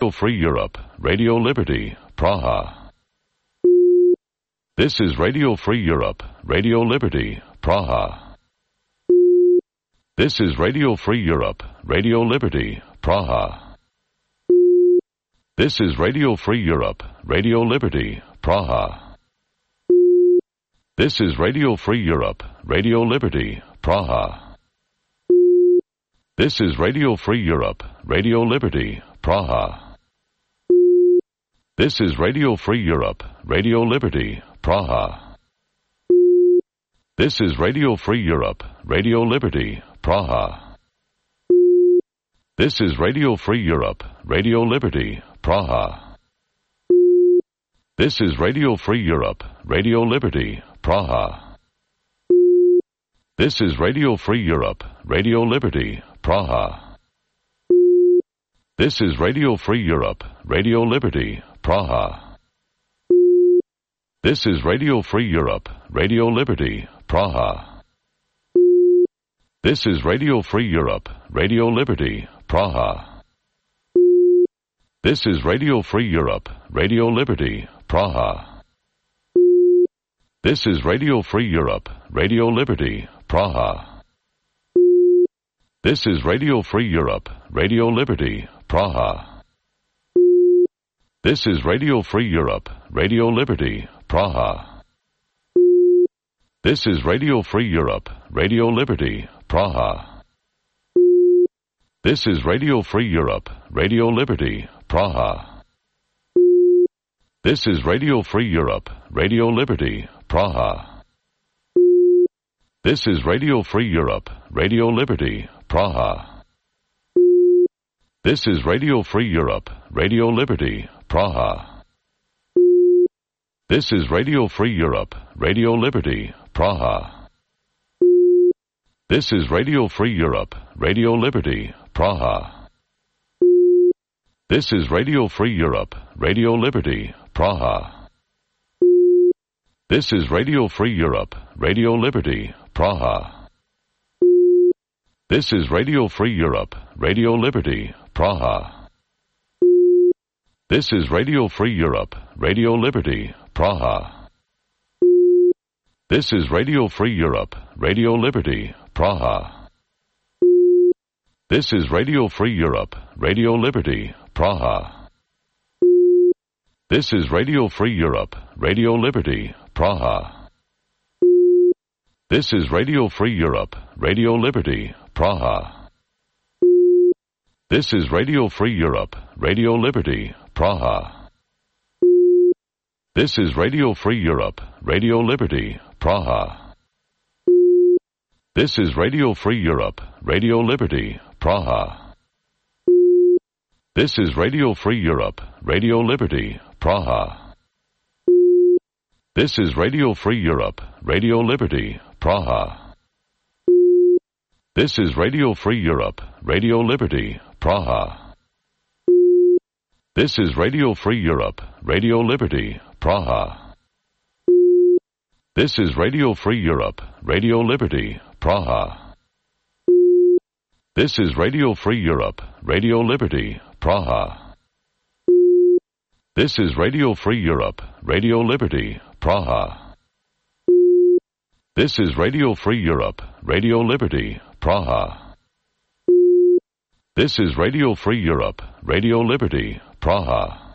Radio Free Europe, Radio Liberty, Praha. This is Radio Free Europe, Radio Liberty, Praha. This is Radio Free Europe, Radio Liberty, Praha. This is Radio Free Europe, Radio Liberty, Praha. This is Radio Free Europe, Radio Liberty, Praha. This is Radio Free Europe, Radio Liberty, Praha. This is Radio Free Europe, Radio Liberty, Praha. This is Radio Free Europe, Radio Liberty, Praha. This is Radio Free Europe, Radio Liberty, Praha. This is Radio Free Europe, Radio Liberty, Praha. This is Radio Free Europe, Radio Liberty, Praha. This is Radio Free Europe, Radio Liberty, Praha. This is Radio Free Europe, Radio Liberty, Praha. This is Radio Free Europe, Radio Liberty, Praha. This is Radio Free Europe, Radio Liberty, Praha. This is Radio Free Europe, Radio Liberty, Praha. This is Radio Free Europe, Radio Liberty, Praha. This is Radio Free Europe, Radio Liberty, Praha. This is Radio Free Europe, Radio Liberty, Praha. This is Radio Free Europe, Radio Liberty, Praha. This is Radio Free Europe, Radio Liberty, Praha. This is Radio Free Europe, Radio Liberty, Praha. This is Radio Free Europe, Radio Liberty, Praha. This is Radio Free Europe, Radio Liberty, Praha. This is Radio Free Europe, Radio Liberty, Praha. This is Radio Free Europe, Radio Liberty, Praha. This is Radio Free Europe, Radio Liberty, Praha. This is Radio Free Europe, Radio Liberty, Praha. This is Radio Free Europe, Radio Liberty, Praha. This is Radio Free Europe, Radio Liberty, Praha. This is Radio Free Europe, Radio Liberty, Praha. This is Radio Free Europe, Radio Liberty, Praha. This is Radio Free Europe, Radio Liberty, Praha. This is Radio Free Europe, Radio Liberty, Praha. This is Radio Free Europe, Radio Liberty, Praha. This is Radio Free Europe, Radio Liberty, Praha. This is Radio Free Europe, Radio Liberty, Praha. This is Radio Free Europe, Radio Liberty, Praha. This is Radio Free Europe, Radio Liberty, Praha. This is Radio Free Europe, Radio Liberty, Praha. This is Radio Free Europe, Radio Liberty, Praha. This is Radio Free Europe, Radio Liberty, Praha. This is Radio Free Europe, Radio Liberty, Praha. This is Radio Free Europe, Radio Liberty, Praha. This is Radio Free Europe, Radio Liberty, Praha.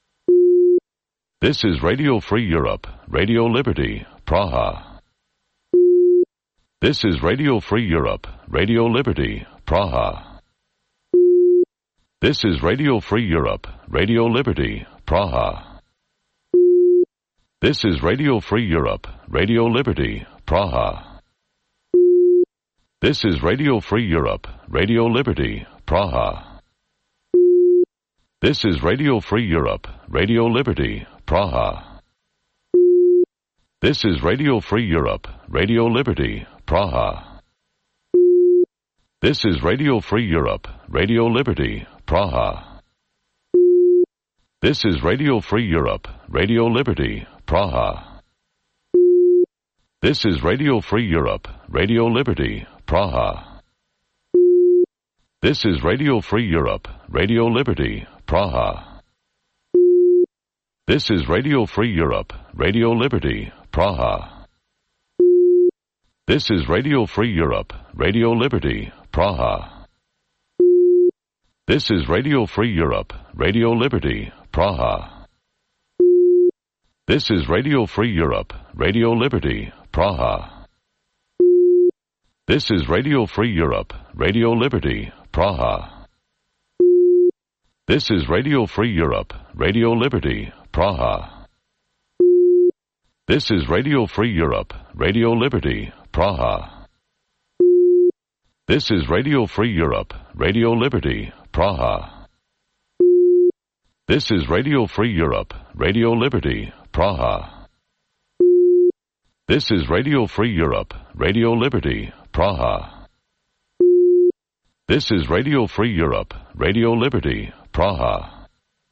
This is Radio Free Europe, Radio Liberty, Praha. This is Radio Free Europe, Radio Liberty, Praha. This is Radio Free Europe, Radio Liberty, Praha. This is Radio Free Europe, Radio Liberty, Praha. This is Radio Free Europe, Radio Liberty, Praha. This is Radio Free Europe, Radio Liberty, Praha. This is Radio Free Europe, Radio Liberty, Praha. This is Radio Free Europe, Radio Liberty, Praha. This is Radio Free Europe, Radio Liberty, Praha. This is Radio Free Europe, Radio Liberty, Praha. This is Radio Free Europe, Radio Liberty, Praha. This is Radio Free Europe, Radio Liberty, Praha. This is Radio Free Europe, Radio Liberty, Praha. This is Radio Free Europe, Radio Liberty, Praha. This is Radio Free Europe, Radio Liberty, Praha. This is Radio Free Europe, Radio Liberty, Praha. This is Radio Free Europe, Radio Liberty, Praha. This is Radio Free Europe, Radio Liberty, Praha. This is Radio Free Europe, Radio Liberty, Praha. This is Radio Free Europe, Radio Liberty, Praha. This is Radio Free Europe, Radio Liberty, Praha. This is Radio Free Europe, Radio Liberty, Praha.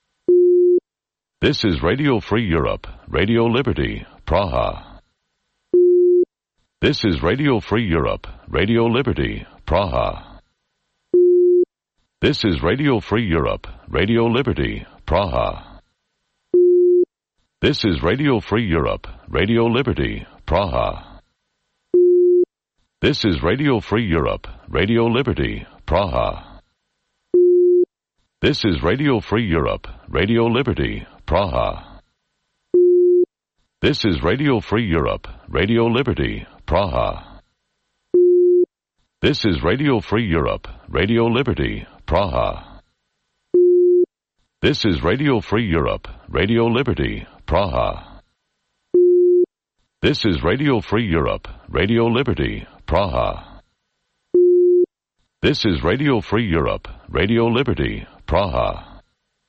This is Radio Free Europe, Radio Liberty, Praha. This is Radio Free Europe, Radio Liberty, Praha. This is Radio Free Europe, Radio Liberty, Praha. This is Radio Free Europe, Radio Liberty, Praha. This is Radio Free Europe, Radio Liberty, Praha. This is Radio Free Europe, Radio Liberty, Praha. This is Radio Free Europe, Radio Liberty, Praha. This is Radio Free Europe, Radio Liberty, Praha. This is Radio Free Europe, Radio Liberty, Praha. This is Radio Free Europe, Radio Liberty, Praha. This is Radio Free Europe, Radio Liberty, Praha.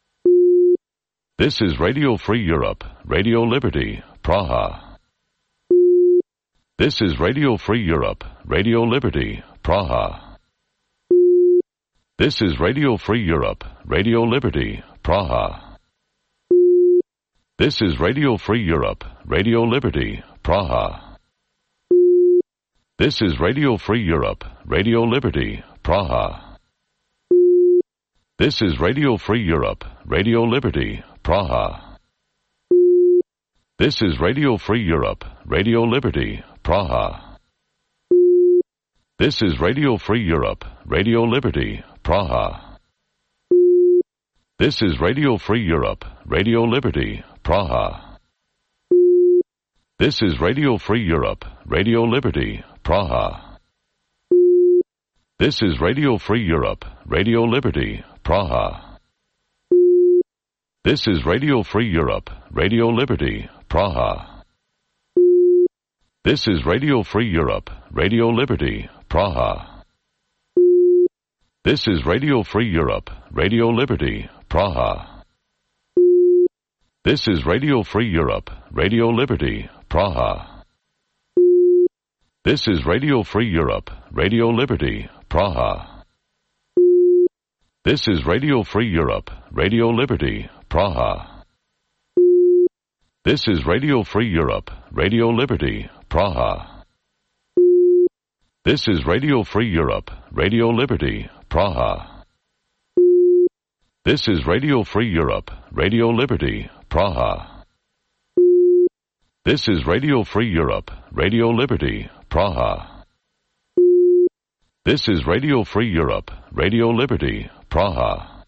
This is Radio Free Europe, Radio Liberty, Praha. This is Radio Free Europe, Radio Liberty, Praha. This is Radio Free Europe, Radio Liberty, Praha. This is Radio Free Europe, Radio Liberty, Praha. This is Radio Free Europe, Radio Liberty, Praha. This is Radio Free Europe, Radio Liberty, Praha. This is Radio Free Europe, Radio Liberty, Praha. This is Radio Free Europe, Radio Liberty, Praha. This is Radio Free Europe, Radio Liberty, Praha. This is Radio Free Europe, Radio Liberty, Praha. This is Radio Free Europe, Radio Liberty, Praha. This is Radio Free Europe, Radio Liberty, Praha. This is Radio Free Europe, Radio Liberty, Praha. This is Radio Free Europe, Radio Liberty, Praha. This is Radio Free Europe, Radio Liberty, Praha. This is Radio Free Europe, Radio Liberty, Praha. This is Radio Free Europe, Radio Liberty, Praha. This is Radio Free Europe, Radio Liberty, Praha. This is Radio Free Europe, Radio Liberty, Praha. This is Radio Free Europe, Radio Liberty, Praha. This is Radio Free Europe, Radio Liberty, Praha. This is Radio Free Europe, Radio Liberty, Praha.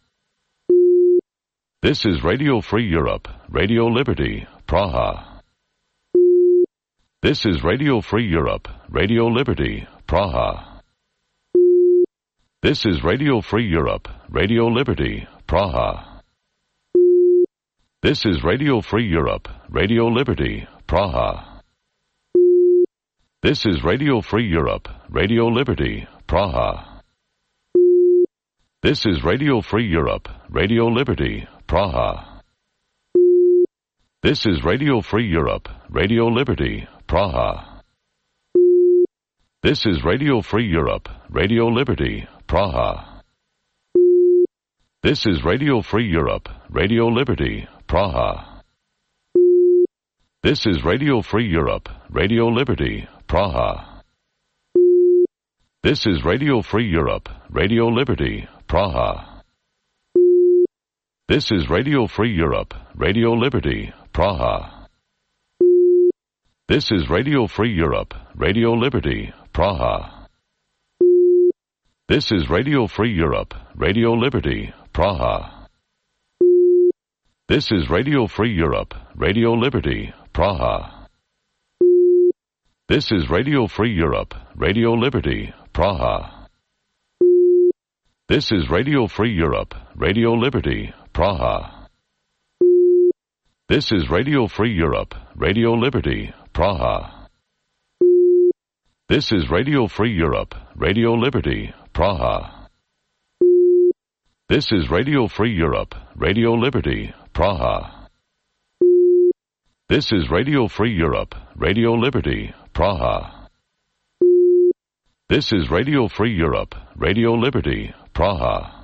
This is Radio Free Europe, Radio Liberty, Praha. This is Radio Free Europe, Radio Liberty, Praha. This is Radio Free Europe, Radio Liberty, Praha. This is Radio Free Europe, Radio Liberty, Praha. This is Radio Free Europe, Radio Liberty, Praha. This is Radio Free Europe, Radio Liberty, Praha. This is Radio Free Europe, Radio Liberty, Praha. This is Radio Free Europe, Radio Liberty, Praha. This is Radio Free Europe, Radio Liberty, Praha. This is Radio Free Europe, Radio Liberty, Praha. This is Radio Free Europe, Radio Liberty, Praha. This is Radio Free Europe, Radio Liberty, Praha. This is Radio Free Europe, Radio Liberty, Praha. This is Radio Free Europe, Radio Liberty, Praha. This is Radio Free Europe, Radio Liberty, Praha. This is Radio Free Europe, Radio Liberty, Praha. This is Radio Free Europe, Radio Liberty, Praha. This is Radio Free Europe, Radio Liberty, Praha. This is Radio Free Europe, Radio Liberty, Praha. This is Radio Free Europe, Radio Liberty, Praha. This is Radio Free Europe, Radio Liberty, Praha. This is Radio Free Europe, Radio Liberty, Praha.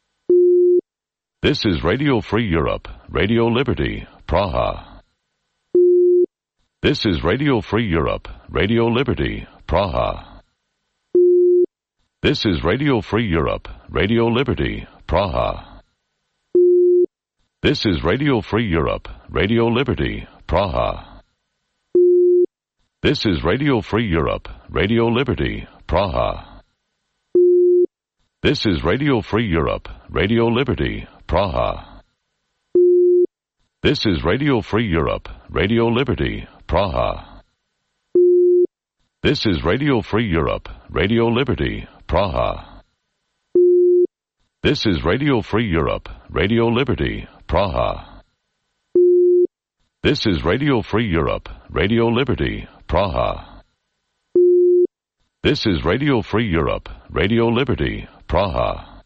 This is Radio Free Europe, Radio Liberty, Praha. This is Radio Free Europe, Radio Liberty, Praha. This is Radio Free Europe, Radio Liberty, Praha. This is Radio Free Europe, Radio Liberty, Praha. This is Radio Free Europe, Radio Liberty, Praha. This is Radio Free Europe, Radio Liberty, Praha. This is Radio Free Europe, Radio Liberty, Praha. This is Radio Free Europe, Radio Liberty, Praha. This is Radio Free Europe, Radio Liberty, Praha. This is Radio Free Europe, Radio Liberty, Praha. This is Radio Free Europe, Radio Liberty, Praha.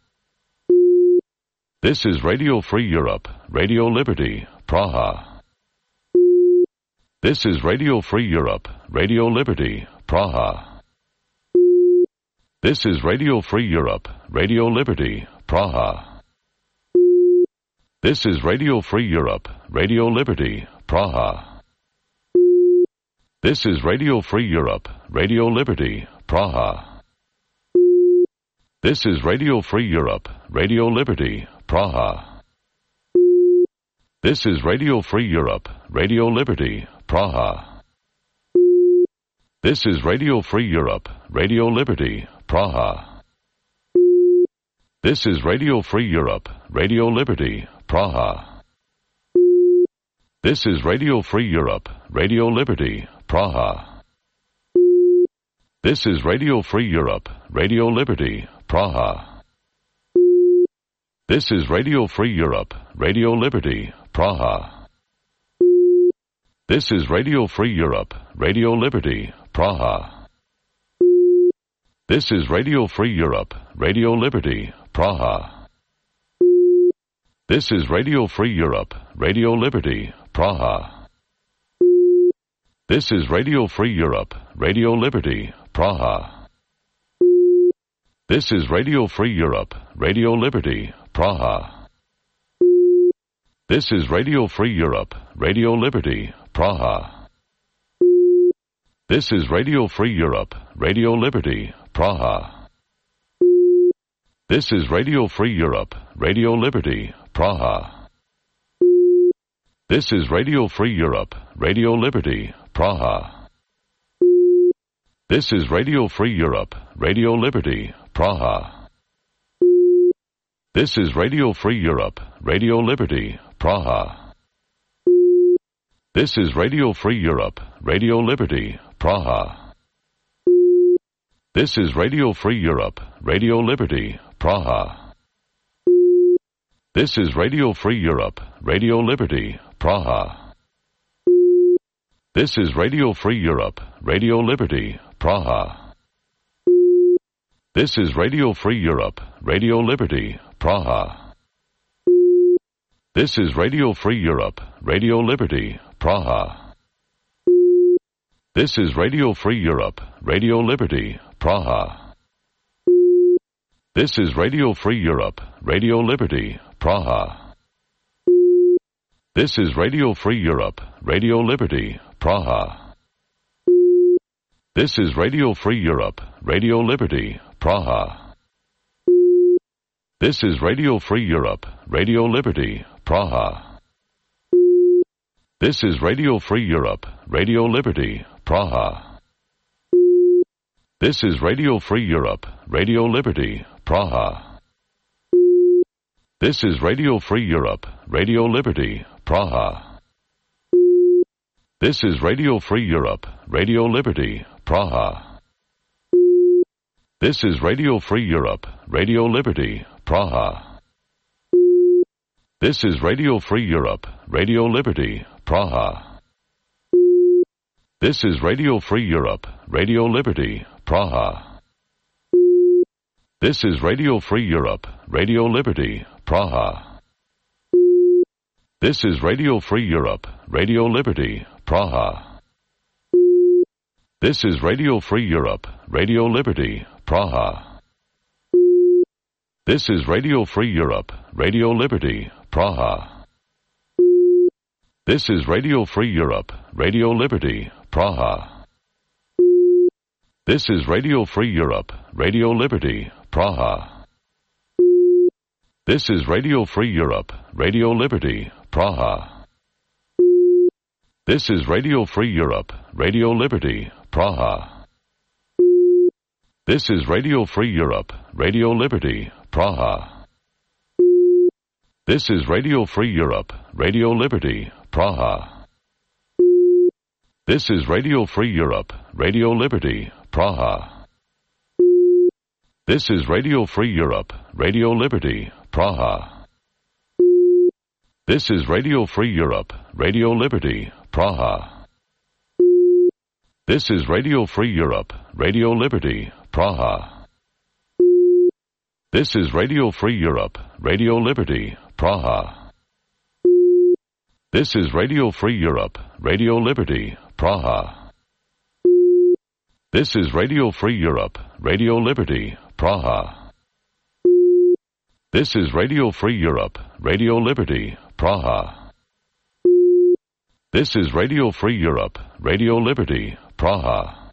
This is Radio Free Europe, Radio Liberty, Praha. This is Radio Free Europe, Radio Liberty, Praha. This is Radio Free Europe, Radio Liberty, Praha. This is Radio Free Europe, Radio Liberty, Praha. This is Radio Free Europe, Radio Liberty, Praha. This is Radio Free Europe, Radio Liberty, Praha. This is Radio Free Europe, Radio Liberty, Praha. This is Radio Free Europe, Radio Liberty, Praha. This is Radio Free Europe, Radio Liberty, Praha. This is Radio Free Europe, Radio Liberty, Praha. This is Radio Free Europe, Radio Liberty, Praha. This is Radio Free Europe, Radio Liberty, Praha. This is Radio Free Europe, Radio Liberty, Praha. This is Radio Free Europe, Radio Liberty, Praha. This is Radio Free Europe, Radio Liberty, Praha. This is Radio Free Europe, Radio Liberty, Praha. This is Radio Free Europe, Radio Liberty, Praha. This is Radio Free Europe, Radio Liberty, Praha. This is Radio Free Europe, Radio Liberty, Praha. This is Radio Free Europe, Radio Liberty, Praha. This is Radio Free Europe, Radio Liberty, Praha. This is Radio Free Europe, Radio Liberty, Praha. This is Radio Free Europe, Radio Liberty, Praha. This is Radio Free Europe, Radio Liberty, Praha. This is Radio Free Europe, Radio Liberty, Praha. This is Radio Free Europe, Radio Liberty, Praha. This is Radio Free Europe, Radio Liberty, Praha. This is Radio Free Europe, Radio Liberty, Praha. This is Radio Free Europe, Radio Liberty, Praha. This is Radio Free Europe, Radio Liberty, Praha. This is Radio Free Europe, Radio Liberty, Praha. This is Radio Free Europe, Radio Liberty, Praha. This is Radio Free Europe, Radio Liberty, Praha. This is Radio Free Europe, Radio Liberty, Praha. This is Radio Free Europe, Radio Liberty, Praha. This is Radio Free Europe, Radio Liberty, Praha. This is Radio Free Europe, Radio Liberty, Praha. This is Radio Free Europe, Radio Liberty, Praha. This is Radio Free Europe, Radio Liberty, Praha. This is Radio Free Europe, Radio Liberty, Praha. This is Radio Free Europe, Radio Liberty, Praha. This is Radio Free Europe, Radio Liberty, Praha. This is Radio Free Europe, Radio Liberty, Praha. This is Radio Free Europe, Radio Liberty, Praha. This is Radio Free Europe, Radio Liberty, Praha. This is Radio Free Europe, Radio Liberty, Praha. This is Radio Free Europe, Radio Liberty, Praha. This is Radio Free Europe, Radio Liberty, Praha. This is Radio Free Europe, Radio Liberty, Praha. This is Radio Free Europe, Radio Liberty, Praha. This is Radio Free Europe, Radio Liberty, Praha. This is Radio Free Europe, Radio Liberty, Praha. This is Radio Free Europe, Radio Liberty, Praha. This is Radio Free Europe, Radio Liberty, Praha. This is Radio Free Europe, Radio Liberty, Praha. This is Radio Free Europe, Radio Liberty, Praha. This is Radio Free Europe, Radio Liberty, Praha. This is Radio Free Europe, Radio Liberty, Praha. This is Radio Free Europe, Radio Liberty, Praha. This is Radio Free Europe, Radio Liberty, Praha.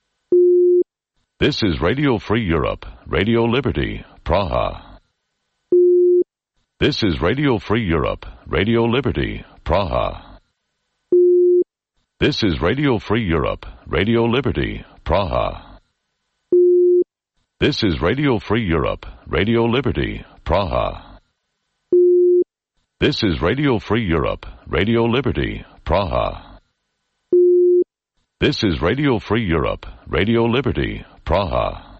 This is Radio Free Europe, Radio Liberty, Praha. This is Radio Free Europe, Radio Liberty, Praha. This is Radio Free Europe, Radio Liberty, Praha. This is Radio Free Europe, Radio Liberty, Praha. This is Radio Free Europe, Radio Liberty, Praha. This is Radio Free Europe, Radio Liberty, Praha.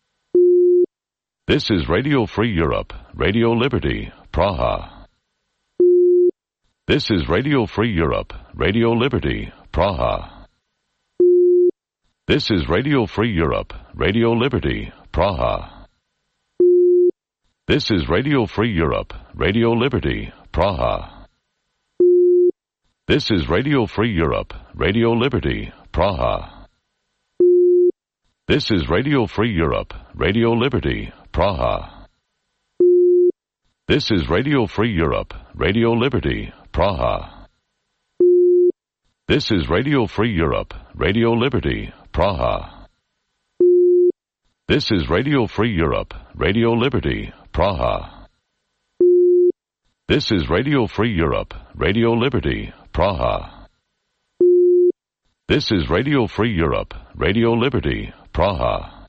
This is Radio Free Europe, Radio Liberty, Praha. This is Radio Free Europe, Radio Liberty, Praha. This is Radio Free Europe, Radio Liberty, Praha. This is Radio Free Europe, Radio Liberty, Praha. This is Radio Free Europe, Radio Liberty, Praha. This is Radio Free Europe, Radio Liberty, Praha. This is Radio Free Europe, Radio Liberty, Praha. This is Radio Free Europe, Radio Liberty, Praha. This is Radio Free Europe, Radio Liberty, Praha. This is Radio Free Europe, Radio Liberty, Praha. This is Radio Free Europe, Radio Liberty, Praha.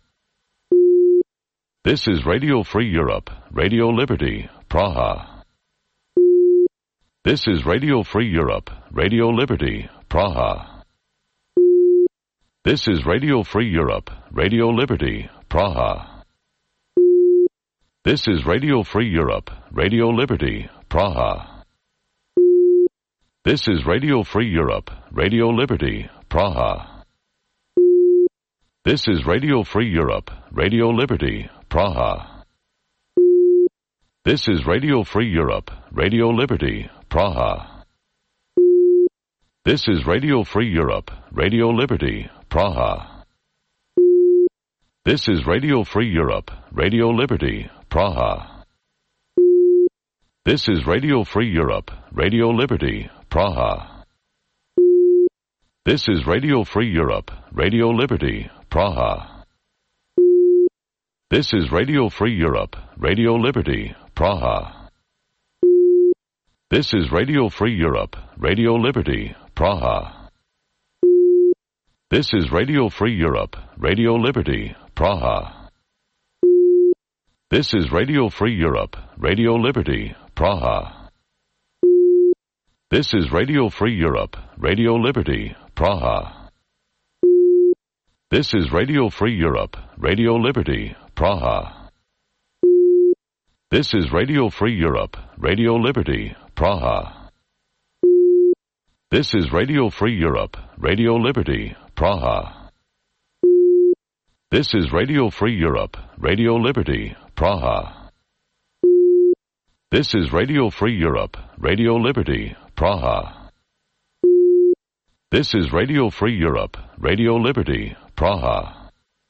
This is Radio Free Europe, Radio Liberty, Praha. This is Radio Free Europe, Radio Liberty, Praha. This is Radio Free Europe, Radio Liberty, Praha. This is Radio Free Europe, Radio Liberty, Praha. This is Radio Free Europe, Radio Liberty, Praha. This is Radio Free Europe, Radio Liberty, Praha. This is Radio Free Europe, Radio Liberty, Praha. This is Radio Free Europe, Radio Liberty, Praha. This is Radio Free Europe, Radio Liberty, Praha. This is Radio Free Europe, Radio Liberty, Praha. This is Radio Free Europe, Radio Liberty, Praha. This is Radio Free Europe, Radio Liberty, Praha. This is Radio Free Europe, Radio Liberty, Praha. This is Radio Free Europe, Radio Liberty, Praha. This is Radio Free Europe, Radio Liberty, Praha. This is Radio Free Europe, Radio Liberty, Praha. This is Radio Free Europe, Radio Liberty, Praha. This is Radio Free Europe, Radio Liberty, Praha. This is Radio Free Europe, Radio Liberty, Praha. This is Radio Free Europe, Radio Liberty, Praha. This is Radio Free Europe, Radio Liberty, Praha. This is Radio Free Europe, Radio Liberty, Praha.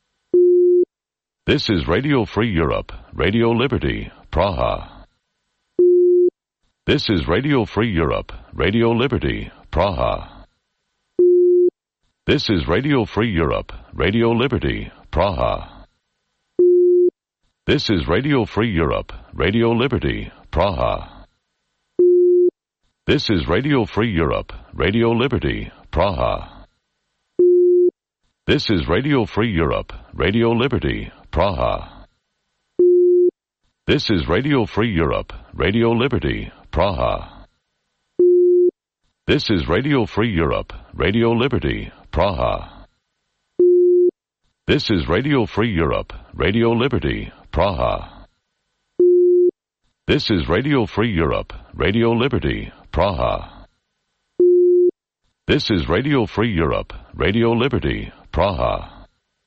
This is Radio Free Europe, Radio Liberty, Praha. This is Radio Free Europe, Radio Liberty, Praha. This is Radio Free Europe, Radio Liberty, Praha. This is Radio Free Europe, Radio Liberty, Praha. This is Radio Free Europe, Radio Liberty, Praha. This is Radio Free Europe, Radio Liberty, Praha. This is Radio Free Europe, Radio Liberty, Praha. This is Radio Free Europe, Radio Liberty, Praha. This is Radio Free Europe, Radio Liberty, Praha. This is Radio Free Europe, Radio Liberty, Praha. This is Radio Free Europe, Radio Liberty, Praha.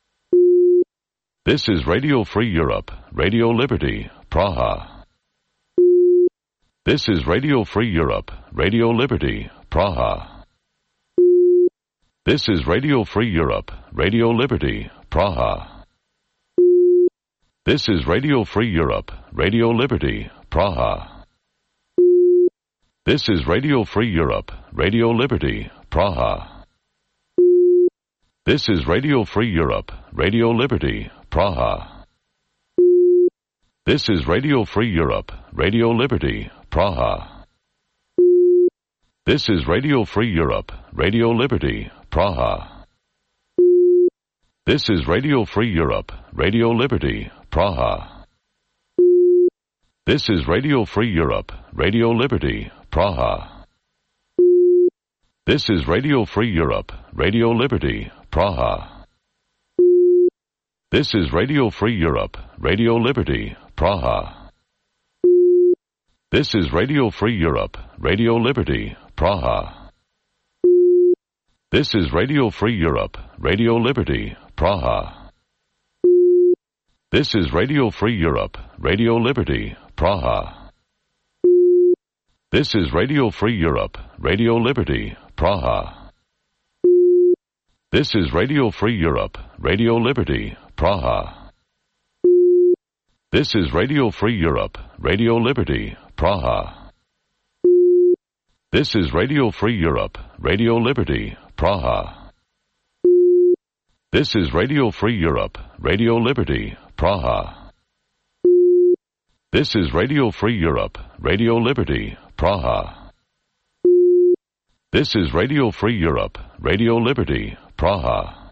This is Radio Free Europe, Radio Liberty, Praha. This is Radio Free Europe, Radio Liberty, Praha. This is Radio Free Europe, Radio Liberty, Praha. This is Radio Free Europe, Radio Liberty, Praha. This is Radio Free Europe, Radio Liberty, Praha. This is Radio Free Europe, Radio Liberty, Praha. This is Radio Free Europe, Radio Liberty, Praha. This is Radio Free Europe, Radio Liberty, Praha. This is Radio Free Europe, Radio Liberty, Praha. This is Radio Free Europe, Radio Liberty, Praha. This is Radio Free Europe, Radio Liberty, Praha. This is Radio Free Europe, Radio Liberty, Praha. This is Radio Free Europe, Radio Liberty, Praha. This is Radio Free Europe, Radio Liberty, Praha. This is Radio Free Europe, Radio Liberty, Praha. This is Radio Free Europe, Radio Liberty, Praha. This is Radio Free Europe, Radio Liberty, Praha. This is Radio Free Europe, Radio Liberty, Praha. This is Radio Free Europe, Radio Liberty, Praha. This is Radio Free Europe, Radio Liberty, Praha. This is Radio Free Europe, Radio Liberty, Praha. This is Radio Free Europe, Radio Liberty, Praha.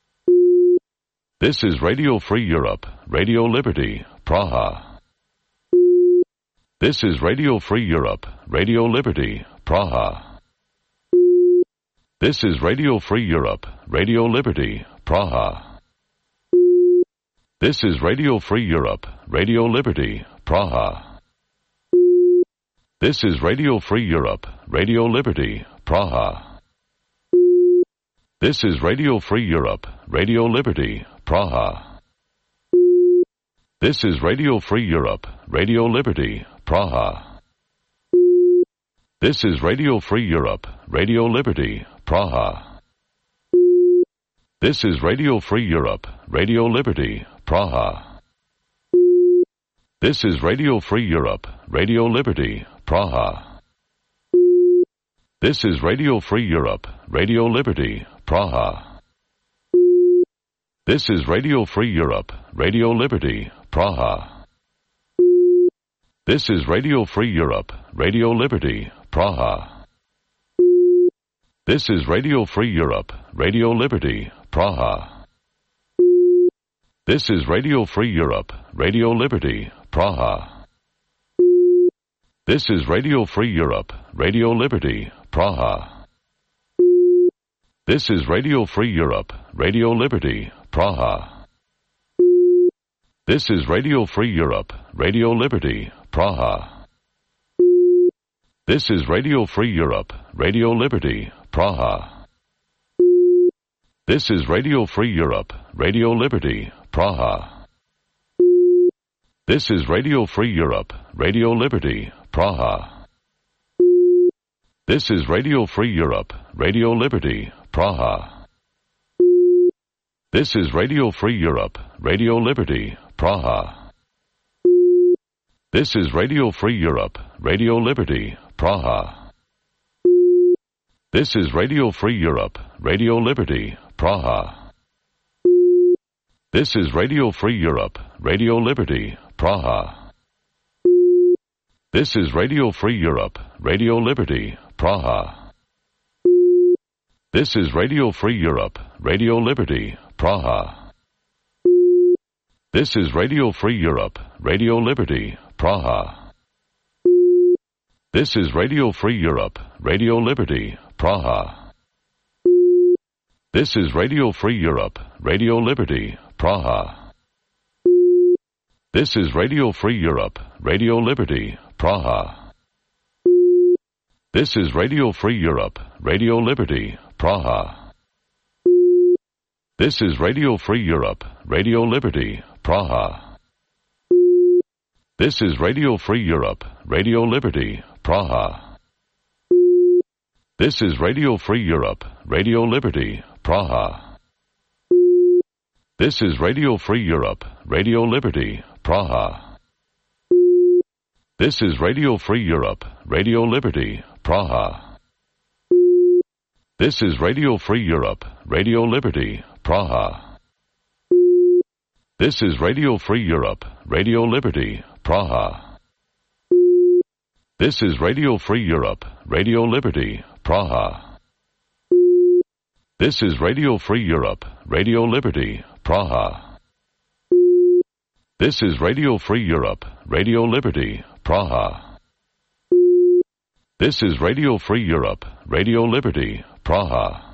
This is Radio Free Europe, Radio Liberty, Praha. This is Radio Free Europe, Radio Liberty, Praha. This is Radio Free Europe, Radio Liberty, Praha. This is Radio Free Europe, Radio Liberty, Praha. This is Radio Free Europe, Radio Liberty, Praha. This is Radio Free Europe, Radio Liberty, Praha. This is Radio Free Europe, Radio Liberty, Praha. This is Radio Free Europe, Radio Liberty, Praha. This is Radio Free Europe, Radio Liberty, Praha. This is Radio Free Europe, Radio Liberty, Praha. This is Radio Free Europe, Radio Liberty, Praha. This is Radio Free Europe, Radio Liberty, Praha. This is Radio Free Europe, Radio Liberty, Praha. This is Radio Free Europe, Radio Liberty, Praha. This is Radio Free Europe, Radio Liberty, Praha. This is Radio Free Europe, Radio Liberty, Praha. This is Radio Free Europe, Radio Liberty, Praha. This is Radio Free Europe, Radio Liberty, Praha. This is Radio Free Europe, Radio Liberty, Praha. This is Radio Free Europe, Radio Liberty, Praha. This is Radio Free Europe, Radio Liberty, Praha. This is Radio Free Europe, Radio Liberty, Praha. This is Radio Free Europe, Radio Liberty, Praha. This is Radio Free Europe, Radio Liberty, Praha. This is Radio Free Europe, Radio Liberty, Praha. This is Radio Free Europe, Radio Liberty, Praha. This is Radio Free Europe, Radio Liberty, Praha. This is Radio Free Europe, Radio Liberty, Praha. This is Radio Free Europe, Radio Liberty, Praha. This is Radio Free Europe, Radio Liberty, Praha. This is Radio Free Europe, Radio Liberty, Praha. This is Radio Free Europe, Radio Liberty, Praha. This is Radio Free Europe, Radio Liberty, Praha. This is Radio Free Europe, Radio Liberty, Praha. This is Radio Free Europe, Radio Liberty, Praha. This is Radio Free Europe, Radio Liberty, Praha. This is Radio Free Europe, Radio Liberty, Praha. This is Radio Free Europe, Radio Liberty, Praha. This is Radio Free Europe, Radio Liberty, Praha. This is Radio Free Europe, Radio Liberty, Praha. This is Radio Free Europe, Radio Liberty, Praha. This is Radio Free Europe, Radio Liberty, Praha. This is Radio Free Europe, Radio Liberty, Praha. This is Radio Free Europe, Radio Liberty, Praha.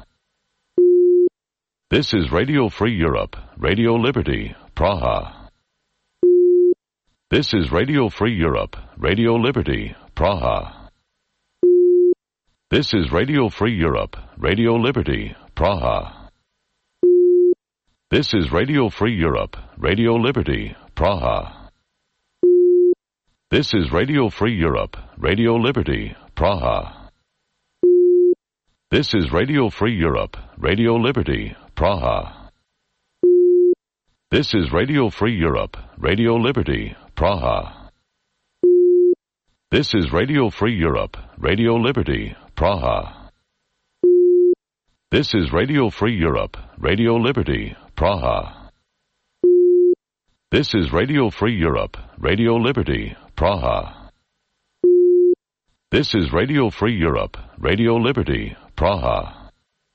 This is Radio Free Europe, Radio Liberty, Praha. This is Radio Free Europe, Radio Liberty, Praha. This is Radio Free Europe, Radio Liberty, Praha. This is Radio Free Europe, Radio Liberty, Praha. This is Radio Free Europe, Radio Liberty, Praha. This is Radio Free Europe, Radio Liberty, Praha. This is Radio Free Europe, Radio Liberty, Praha. This is Radio Free Europe, Radio Liberty, Praha. This is Radio Free Europe, Radio Liberty, Praha. This is Radio Free Europe, Radio Liberty, Praha. This is Radio Free Europe, Radio Liberty, Praha.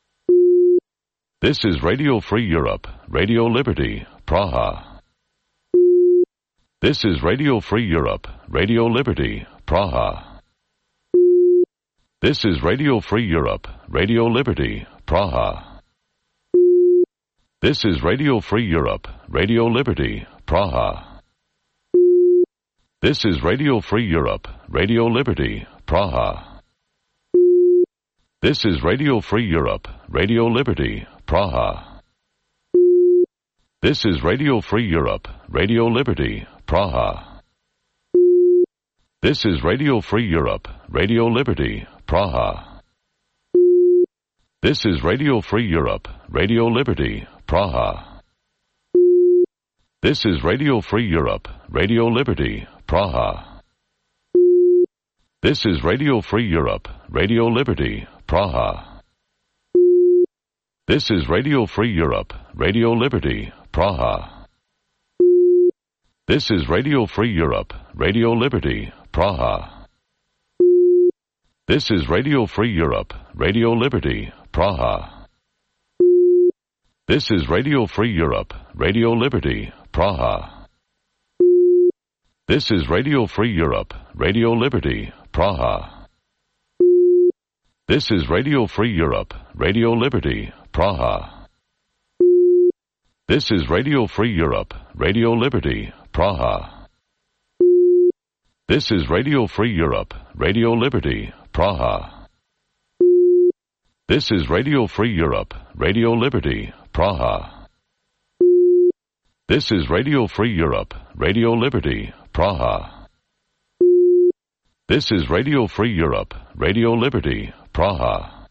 This is Radio Free Europe, Radio Liberty, Praha. This is Radio Free Europe, Radio Liberty, Praha. This is Radio Free Europe, Radio Liberty, Praha. This is Radio Free Europe, Radio Liberty, Praha. This is Radio Free Europe, Radio Liberty, Praha. This is Radio Free Europe, Radio Liberty, Praha. This is Radio Free Europe, Radio Liberty, Praha. This is Radio Free Europe, Radio Liberty, Praha. This is Radio Free Europe, Radio Liberty, Praha. This is Radio Free Europe, Radio Liberty, Praha. This is Radio Free Europe, Radio Liberty, Praha. This is Radio Free Europe, Radio Liberty, Praha. This is Radio Free Europe, Radio Liberty, Praha. This is Radio Free Europe, Radio Liberty, Praha. This is Radio Free Europe, Radio Liberty, Praha. This is Radio Free Europe, Radio Liberty, Praha. This is Radio Free Europe, Radio Liberty, Praha. This is Radio Free Europe, Radio Liberty, Praha. This is Radio Free Europe, Radio Liberty, Praha. This is Radio Free Europe, Radio Liberty, Praha. This is Radio Free Europe, Radio Liberty, Praha. This is Radio Free Europe, Radio Liberty, Praha.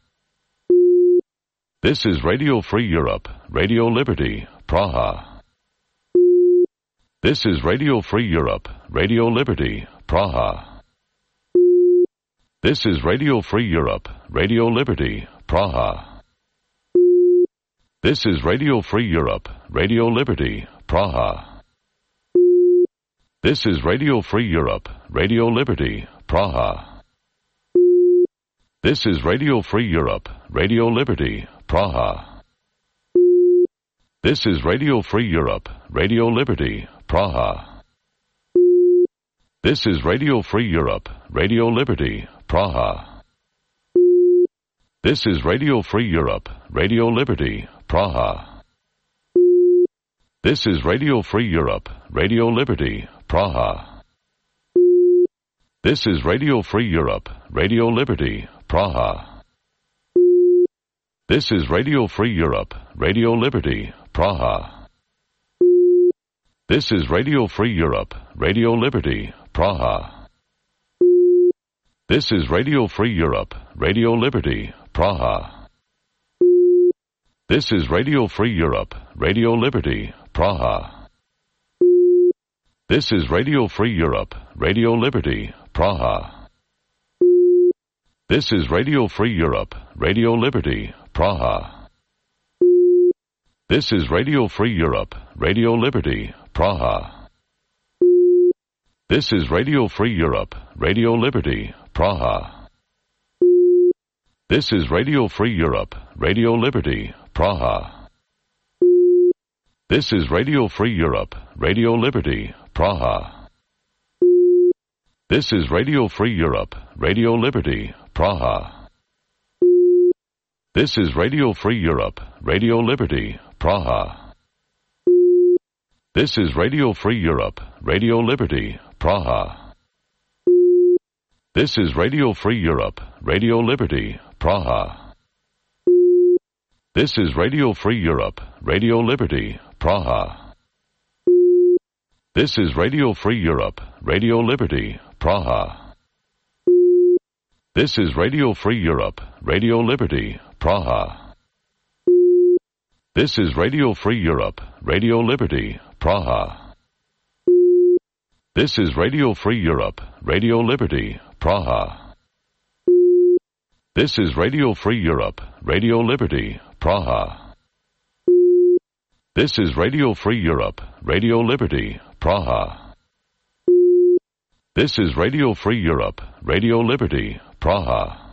This is Radio Free Europe, Radio Liberty, Praha. This is Radio Free Europe, Radio Liberty, Praha. This is Radio Free Europe, Radio Liberty, Praha. This is Radio Free Europe, Radio Liberty, Praha. This is Radio Free Europe, Radio Liberty, Praha. This is Radio Free Europe, Radio Liberty, Praha. This is Radio Free Europe, Radio Liberty, Praha. This is Radio Free Europe, Radio Liberty, Praha. This is Radio Free Europe, Radio Liberty, Praha. This is Radio Free Europe, Radio Liberty, Praha. This is Radio Free Europe, Radio Liberty, Praha. This is Radio Free Europe, Radio Liberty, Praha. This is Radio Free Europe, Radio Liberty, Praha. This is Radio Free Europe, Radio Liberty, Praha. This is Radio Free Europe, Radio Liberty, Praha. This is Radio Free Europe, Radio Liberty, Praha. This is Radio Free Europe, Radio Liberty, Praha. This is Radio Free Europe, Radio Liberty, Praha. This is Radio Free Europe, Radio Liberty, Praha. This is Radio Free Europe, Radio Liberty, Praha. This is Radio Free Europe, Radio Liberty, Praha. This is Radio Free Europe, Radio Liberty, Praha. This is Radio Free Europe, Radio Liberty, Praha. This is Radio Free Europe, Radio Liberty, Praha. This is Radio Free Europe, Radio Liberty, Praha. This is Radio Free Europe, Radio Liberty, Praha. This is Radio Free Europe, Radio Liberty, Praha. This is Radio Free Europe, Radio Liberty, Praha. This is Radio Free Europe, Radio Liberty, Praha. This is Radio Free Europe, Radio Liberty, Praha. This is Radio Free Europe, Radio Liberty, Praha. This is Radio Free Europe, Radio Liberty, Praha. This is Radio Free Europe, Radio Liberty, Praha.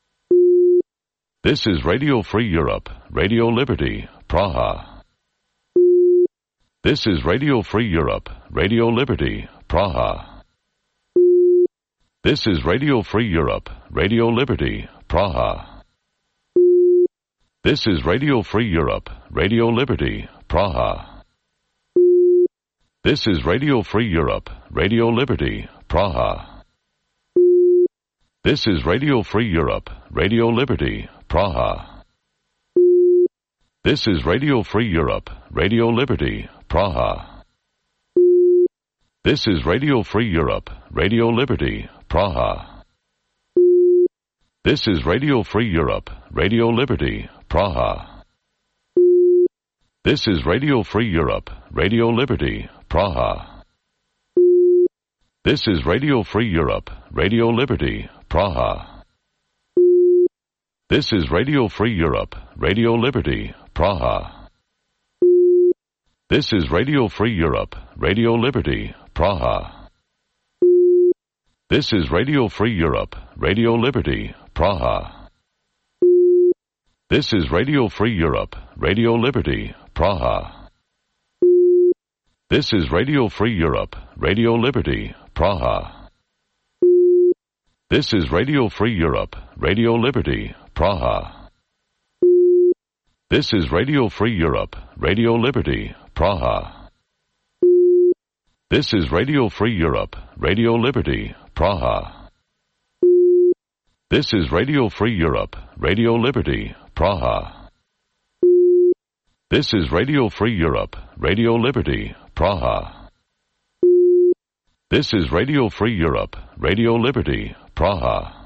This is Radio Free Europe, Radio Liberty, Praha. This is Radio Free Europe, Radio Liberty, Praha. This is Radio Free Europe, Radio Liberty, Praha. This is Radio Free Europe, Radio Liberty, Praha. This is Radio Free Europe, Radio Liberty, Praha. This is Radio Free Europe, Radio Liberty, Praha. This is Radio Free Europe, Radio Liberty, Praha. This is Radio Free Europe, Radio Liberty, Praha. This is Radio Free Europe, Radio Liberty, Praha. This is Radio Free Europe, Radio Liberty, Praha. This is Radio Free Europe, Radio Liberty, Praha. This is Radio Free Europe, Radio Liberty, Praha. This is Radio Free Europe, Radio Liberty, Praha. This is Radio Free Europe, Radio Liberty, Praha. This is Radio Free Europe, Radio Liberty, Praha. This is Radio Free Europe, Radio Liberty, Praha. This is Radio Free Europe, Radio Liberty, Praha. This is Radio Free Europe, Radio Liberty, Praha. This is Radio Free Europe, Radio Liberty, Praha. This is Radio Free Europe, Radio Liberty, Praha. This is Radio Free Europe, Radio Liberty, Praha. This is Radio Free Europe, Radio Liberty, Praha.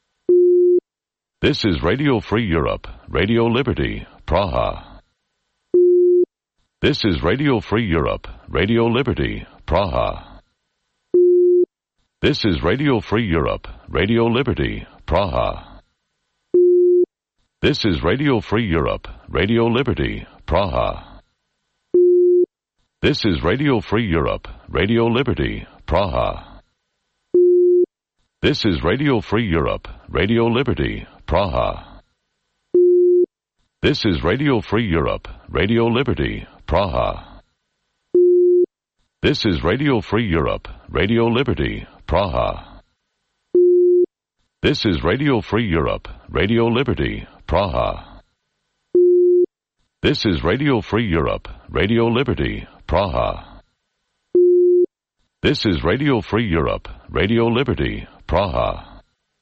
This is Radio Free Europe, Radio Liberty, Praha. This is Radio Free Europe, Radio Liberty, Praha. This is Radio Free Europe, Radio Liberty, Praha. This is Radio Free Europe, Radio Liberty, Praha. This is Radio Free Europe, Radio Liberty, Praha. This is Radio Free Europe, Radio Liberty, Praha. This is Radio Free Europe, Radio Liberty, Praha. This is Radio Free Europe, Radio Liberty, Praha. This is Radio Free Europe, Radio Liberty, Praha. This is Radio Free Europe, Radio Liberty, Praha. This is Radio Free Europe, Radio Liberty, Praha.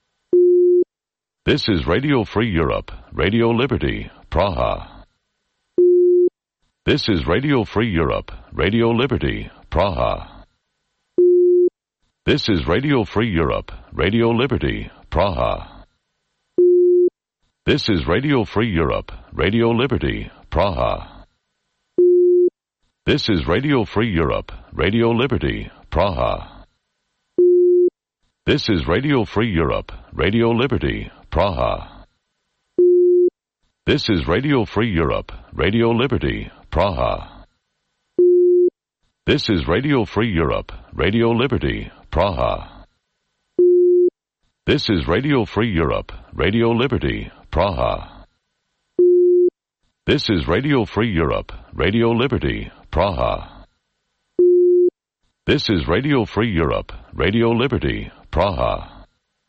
This is Radio Free Europe, Radio Liberty, Praha. This is Radio Free Europe, Radio Liberty, Praha. This is Radio Free Europe, Radio Liberty, Praha. This is Radio Free Europe, Radio Liberty, Praha. This is Radio Free Europe, Radio Liberty, Praha. This is Radio Free Europe, Radio Liberty, Praha. This is Radio Free Europe, Radio Liberty, Praha. This is Radio Free Europe, Radio Liberty, Praha. This is Radio Free Europe, Radio Liberty, Praha. This is Radio Free Europe, Radio Liberty, Praha. This is Radio Free Europe, Radio Liberty, Praha.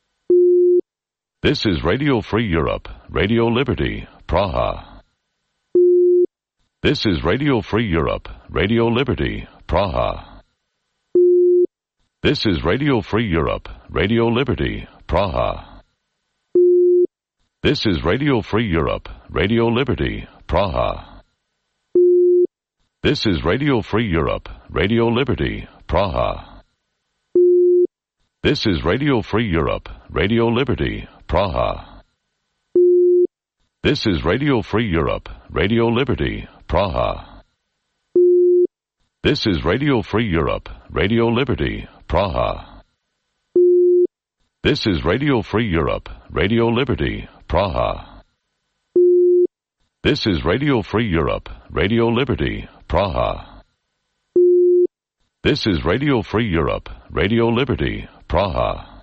This is Radio Free Europe, Radio Liberty, Praha. This is Radio Free Europe, Radio Liberty, Praha. This is Radio Free Europe, Radio Liberty, Praha. This is Radio Free Europe, Radio Liberty, Praha. This is Radio Free Europe, Radio Liberty, Praha. This is Radio Free Europe, Radio Liberty, Praha. This is Radio Free Europe, Radio Liberty, Praha. This is Radio Free Europe, Radio Liberty, Praha. This is Radio Free Europe, Radio Liberty, Praha. This is Radio Free Europe, Radio Liberty, Praha. This is Radio Free Europe, Radio Liberty, Praha.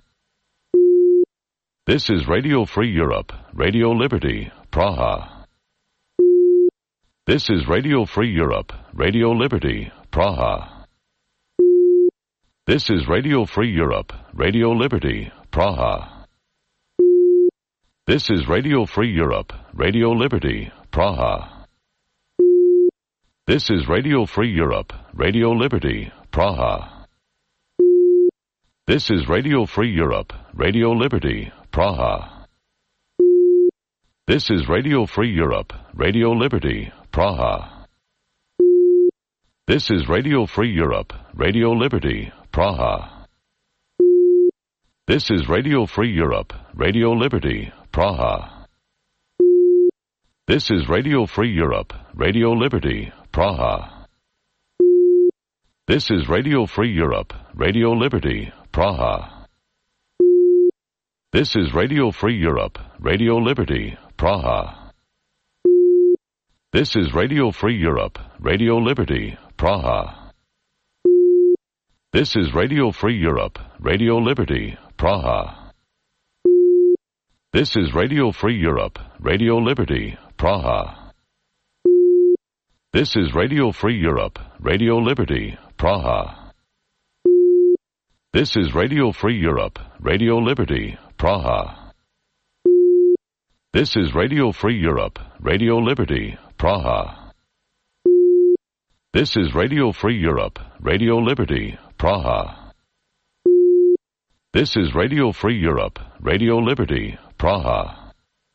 This is Radio Free Europe, Radio Liberty, Praha. This is Radio Free Europe, Radio Liberty, Praha. This is Radio Free Europe, Radio Liberty, Praha. This is Radio Free Europe, Radio Liberty, Praha. This is Radio Free Europe, Radio Liberty, Praha. This is Radio Free Europe, Radio Liberty, Praha. This is Radio Free Europe, Radio Liberty, Praha. This is Radio Free Europe, Radio Liberty, Praha. This is Radio Free Europe, Radio Liberty, Praha. This is Radio Free Europe, Radio Liberty, Praha. This is Radio Free Europe, Radio Liberty, Praha. This is Radio Free Europe, Radio Liberty, Praha. This is Radio Free Europe, Radio Liberty, Praha. This is Radio Free Europe, Radio Liberty, Praha. This is Radio Free Europe, Radio Liberty, Praha. This is Radio Free Europe, Radio Liberty, Praha. This is Radio Free Europe, Radio Liberty, Praha. This is Radio Free Europe, Radio Liberty, Praha. This is Radio Free Europe, Radio Liberty, Praha. This is Radio Free Europe, Radio Liberty, Praha.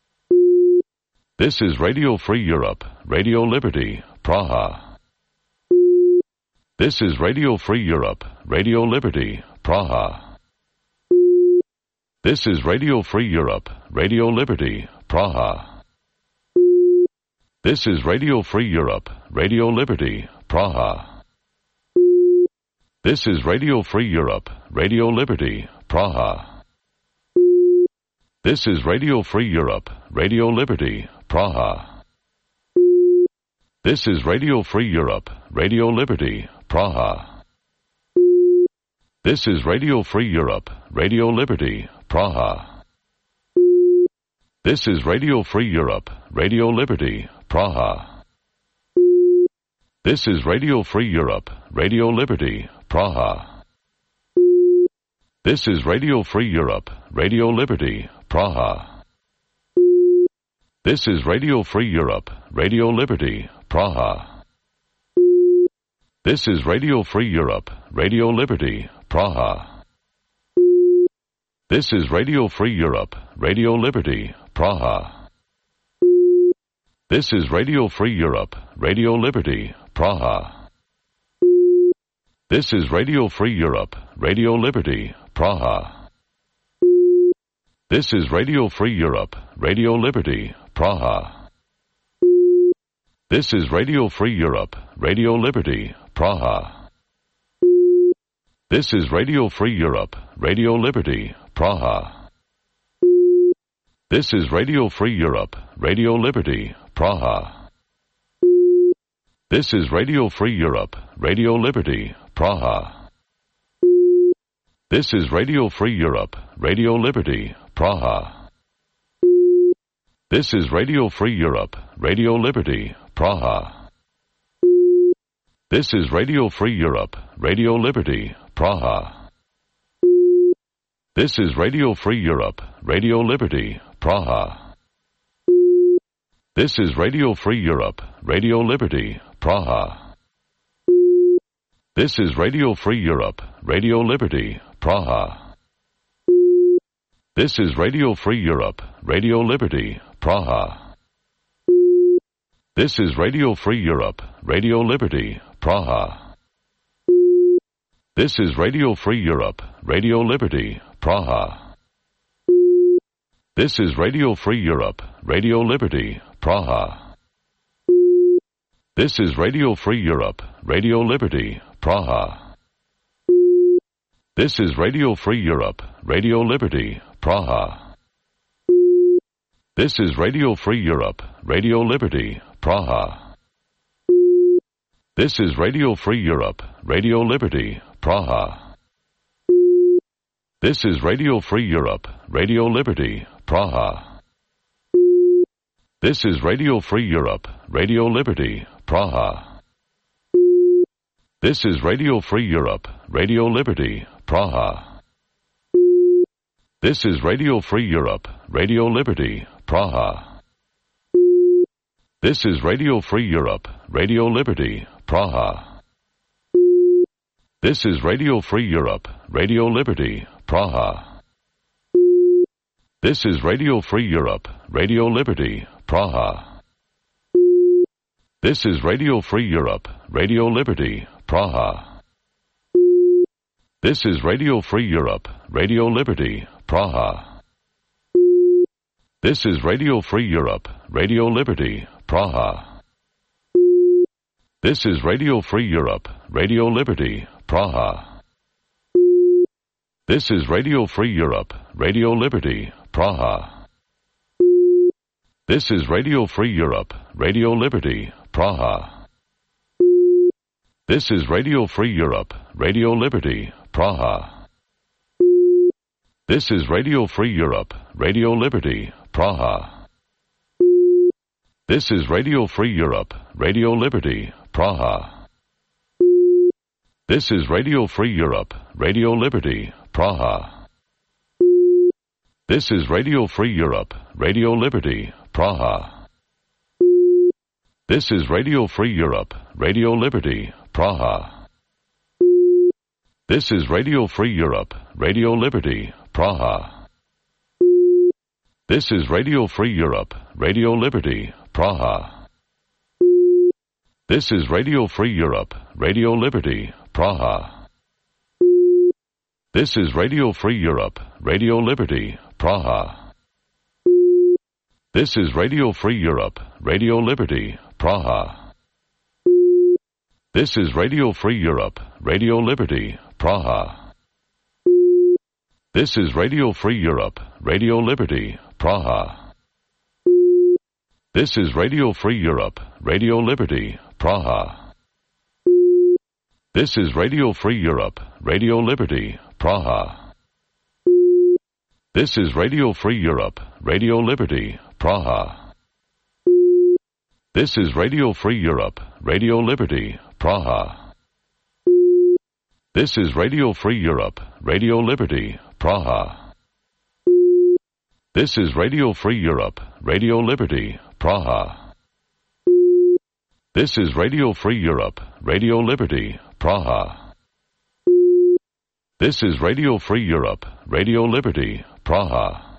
This is Radio Free Europe, Radio Liberty, Praha. This is Radio Free Europe, Radio Liberty, Praha. This is Radio Free Europe, Radio Liberty, Praha. This is Radio Free Europe, Radio Liberty, Praha. This is Radio Free Europe, Radio Liberty, Praha. This is Radio Free Europe, Radio Liberty, Praha. This is Radio Free Europe, Radio Liberty, Praha. This is Radio Free Europe, Radio Liberty, Praha. This is Radio Free Europe, Radio Liberty, Praha. This is Radio Free Europe, Radio Liberty, Praha. This is Radio Free Europe, Radio Liberty, Praha. This is Radio Free Europe, Radio Liberty, Praha. This is Radio Free Europe, Radio Liberty, Praha. This is Radio Free Europe, Radio Liberty, Praha. This is Radio Free Europe, Radio Liberty, Praha. This is Radio Free Europe, Radio Liberty, Praha. This is Radio Free Europe, Radio Liberty, Praha. This is Radio Free Europe, Radio Liberty, Praha. This is Radio Free Europe, Radio Liberty, Praha. This is Radio Free Europe, Radio Liberty, Praha. This is Radio Free Europe, Radio Liberty, Praha. This is Radio Free Europe, Radio Liberty, Praha. This is Radio Free Europe, Radio Liberty, Praha. This is Radio Free Europe, Radio Liberty, Praha. This is Radio Free Europe, Radio Liberty, Praha. This is Radio Free Europe, Radio Liberty, Praha. This is Radio Free Europe, Radio Liberty, Praha. This is Radio Free Europe, Radio Liberty, Praha. This is Radio Free Europe, Radio Liberty, Praha. This is Radio Free Europe, Radio Liberty, Praha. This is Radio Free Europe, Radio Liberty, Praha. This is Radio Free Europe, Radio Liberty, Praha. This is Radio Free Europe, Radio Liberty, Praha. This is Radio Free Europe, Radio Liberty, Praha. This is Radio Free Europe, Radio Liberty, Praha. This is Radio Free Europe, Radio Liberty, Praha. This is Radio Free Europe, Radio Liberty, Praha. This is Radio Free Europe, Radio Liberty, Praha. This is Radio Free Europe, Radio Liberty, Praha. This is Radio Free Europe, Radio Liberty, Praha. This is Radio Free Europe, Radio Liberty, Praha. This is Radio Free Europe, Radio Liberty, Praha. This is Radio Free Europe, Radio Liberty, Praha. This is Radio Free Europe, Radio Liberty, Praha. This is Radio Free Europe, Radio Liberty, Praha. This is Radio Free Europe, Radio Liberty, Praha. This is Radio Free Europe, Radio Liberty, Praha. This is Radio Free Europe, Radio Liberty, Praha. This is Radio Free Europe, Radio Liberty, Praha. This is Radio Free Europe, Radio Liberty, Praha. This is Radio Free Europe, Radio Liberty, Praha. This is Radio Free Europe, Radio Liberty, Praha. This is Radio Free Europe, Radio Liberty, Praha. This is Radio Free Europe, Radio Liberty, Praha. This is Radio Free Europe, Radio Liberty, Praha. This is Radio Free Europe, Radio Liberty, Praha. This is Radio Free Europe, Radio Liberty, Praha. This is Radio Free Europe, Radio Liberty, Praha. This is Radio Free Europe, Radio Liberty, Praha. This is Radio Free Europe, Radio Liberty, Praha. This is Radio Free Europe, Radio Liberty, Praha. This is Radio Free Europe, Radio Liberty, Praha. This is Radio Free Europe, Radio Liberty, Praha. This is Radio Free Europe, Radio Liberty, Praha. This is Radio Free Europe, Radio Liberty, Praha. This is Radio Free Europe, Radio Liberty, Praha. This is Radio Free Europe, Radio Liberty, Praha. This is Radio Free Europe, Radio Liberty, Praha. This is Radio Free Europe, Radio Liberty, Praha.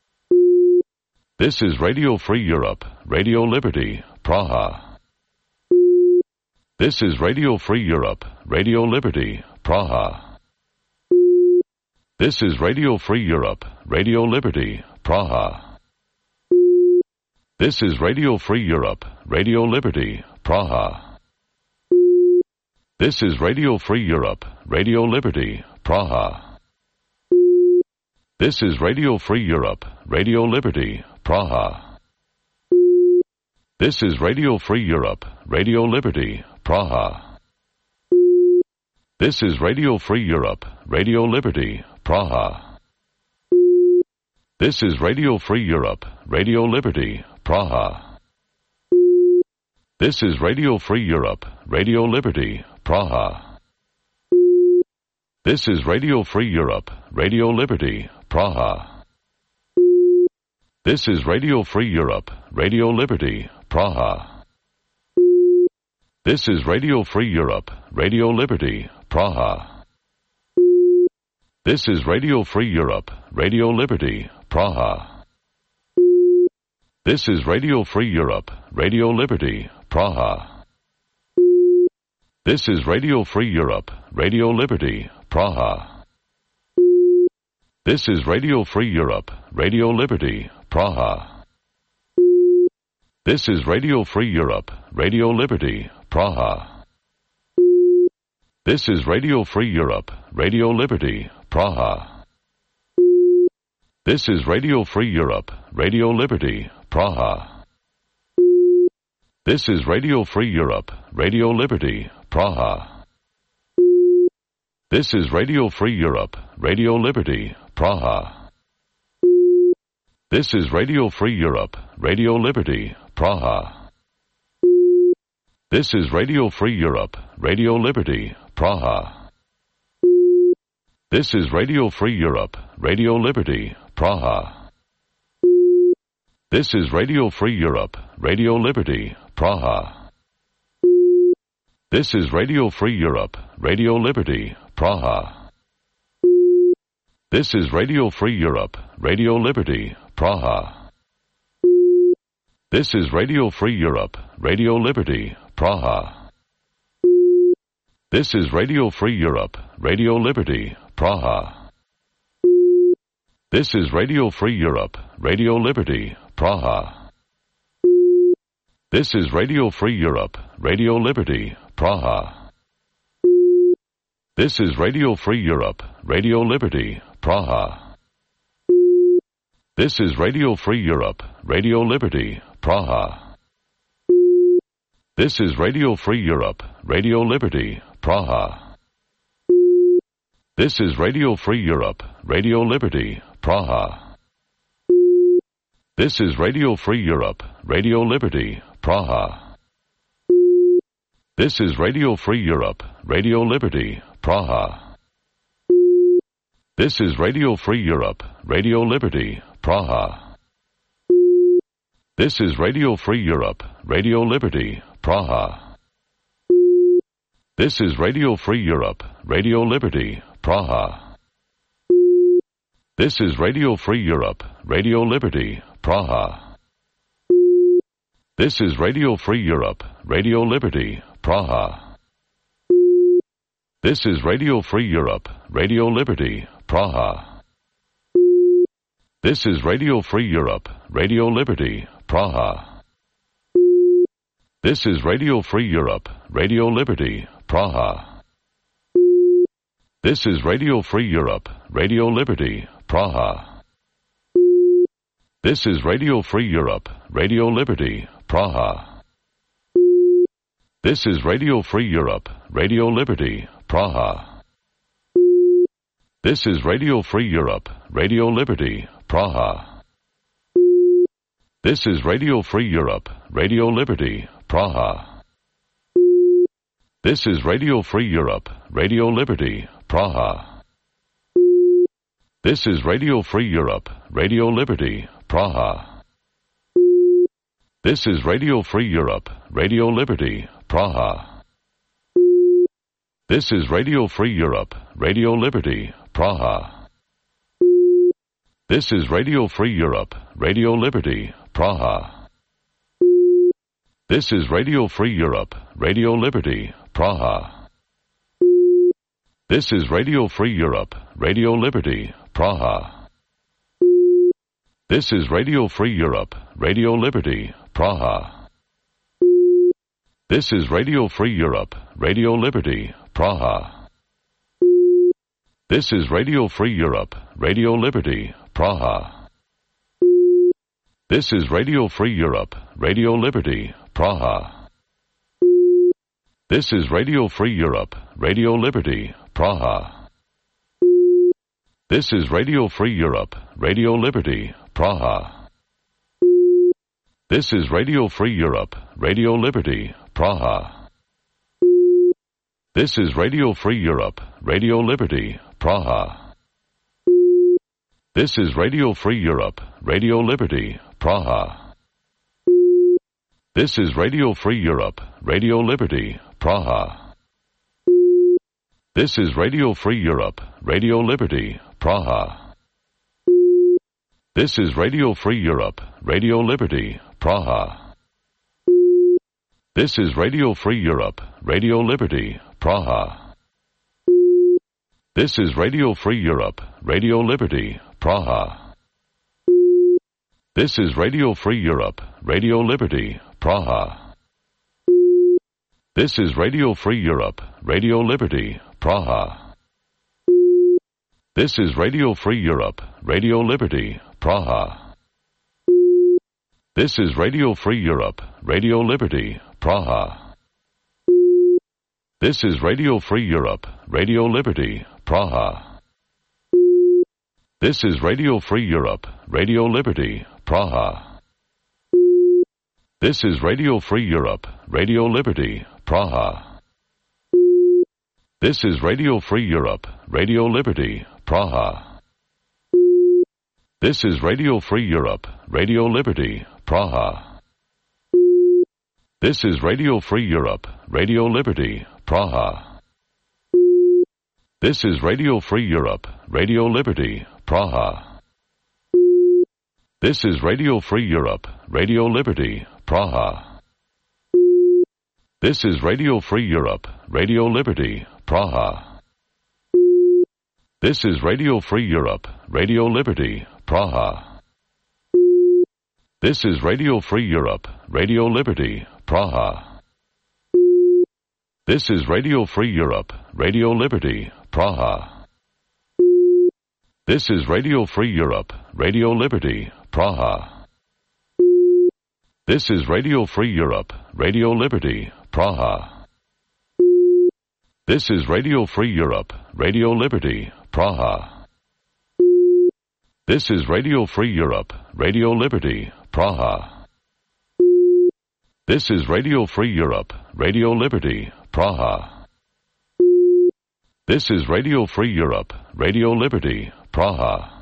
This is Radio Free Europe, Radio Liberty, Praha. This is Radio Free Europe, Radio Liberty, Praha. This is Radio Free Europe, Radio Liberty, Praha. This is Radio Free Europe, Radio Liberty, Praha. This is Radio Free Europe, Radio Liberty, Praha. This is Radio Free Europe, Radio Liberty, Praha. This is Radio Free Europe, Radio Liberty, Praha. This is Radio Free Europe, Radio Liberty, Praha. This is Radio Free Europe, Radio Liberty, Praha. This is Radio Free Europe, Radio Liberty, Praha. This is Radio Free Europe, Radio Liberty, Praha. This is Radio Free Europe, Radio Liberty, Praha. This is Radio Free Europe, Radio Liberty, Praha. This is Radio Free Europe, Radio Liberty, Praha. This is Radio Free Europe, Radio Liberty, Praha. This is Radio Free Europe, Radio Liberty, Praha. This is Radio Free Europe, Radio Liberty, Praha. This is Radio Free Europe, Radio Liberty, Praha. This is Radio Free Europe, Radio Liberty, Praha. This is Radio Free Europe, Radio Liberty, Praha. This is Radio Free Europe, Radio Liberty, Praha. This is Radio Free Europe, Radio Liberty, Praha. This is Radio Free Europe, Radio Liberty, Praha. This is Radio Free Europe, Radio Liberty, Praha. This is Radio Free Europe, Radio Liberty, Praha. This is Radio Free Europe, Radio Liberty, Praha. This is Radio Free Europe, Radio Liberty, Praha. This is Radio Free Europe, Radio Liberty, Praha. This is Radio Free Europe, Radio Liberty, Praha. This is Radio Free Europe, Radio Liberty, Praha. This is Radio Free Europe, Radio Liberty, Praha. This is Radio Free Europe, Radio Liberty, Praha. This is Radio Free Europe, Radio Liberty, Praha. This is Radio Free Europe, Radio Liberty, Praha. This is Radio Free Europe, Radio Liberty, Praha. This is Radio Free Europe, Radio Liberty, Praha. This is Radio Free Europe, Radio Liberty, Praha. This is Radio Free Europe, Radio Liberty, Praha. This is Radio Free Europe, Radio Liberty, Praha. This is Radio Free Europe, Radio Liberty, Praha. This is Radio Free Europe, Radio Liberty, Praha. This is Radio Free Europe, Radio Liberty, Praha. This is Radio Free Europe, Radio Liberty, Praha. This is Radio Free Europe, Radio Liberty, Praha. This is Radio Free Europe, Radio Liberty, Praha. This is Radio Free Europe, Radio Liberty, Praha. This is Radio Free Europe, Radio Liberty, Praha. This is Radio Free Europe, Radio Liberty, Praha. This is Radio Free Europe, Radio Liberty, Praha. This is Radio Free Europe, Radio Liberty, Praha. This is Radio Free Europe, Radio Liberty, Praha. This is Radio Free Europe, Radio Liberty, Praha. This is Radio Free Europe, Radio Liberty, Praha. This is Radio Free Europe, Radio Liberty, Praha. This is Radio Free Europe, Radio Liberty, Praha. This is Radio Free Europe, Radio Liberty, Praha. This is Radio Free Europe, Radio Liberty, Praha. This is Radio Free Europe, Radio Liberty, Praha. This is Radio Free Europe, Radio Liberty, Praha. This is Radio Free Europe, Radio Liberty, Praha. This is Radio Free Europe, Radio Liberty, Praha. This is Radio Free Europe, Radio Liberty, Praha. This is Radio Free Europe, Radio Liberty, Praha. This is Radio Free Europe, Radio Liberty, Praha. This is Radio Free Europe, Radio Liberty, Praha. This is Radio Free Europe, Radio Liberty, Praha. This is Radio Free Europe, Radio Liberty, Praha. This is Radio Free Europe, Radio Liberty, Praha. This is Radio Free Europe, Radio Liberty, Praha. This is Radio Free Europe, Radio Liberty, Praha. This is Radio Free Europe, Radio Liberty, Praha. This is Radio Free Europe, Radio Liberty, Praha. This is Radio Free Europe, Radio Liberty, Praha. This is Radio Free Europe, Radio Liberty, Praha. This is Radio Free Europe, Radio Liberty, Praha. This is Radio Free Europe, Radio Liberty, Praha. This is Radio Free Europe, Radio Liberty, Praha. This is Radio Free Europe, Radio Liberty, Praha. This is Radio Free Europe, Radio Liberty, Praha. This is Radio Free Europe, Radio Liberty, Praha. This is Radio Free Europe, Radio Liberty, Praha. This is Radio Free Europe, Radio Liberty, Praha. This is Radio Free Europe, Radio Liberty, Praha. This is Radio Free Europe, Radio Liberty, Praha. This is Radio Free Europe, Radio Liberty, Praha. This is Radio Free Europe, Radio Liberty, Praha. This is Radio Free Europe, Radio Liberty, Praha. This is Radio Free Europe, Radio Liberty, Praha. This is Radio Free Europe, Radio Liberty, Praha. This is Radio Free Europe, Radio Liberty, Praha. This is Radio Free Europe, Radio Liberty, Praha. This is Radio Free Europe, Radio Liberty, Praha. This is Radio Free Europe, Radio Liberty, Praha. This is Radio Free Europe, Radio Liberty, Praha.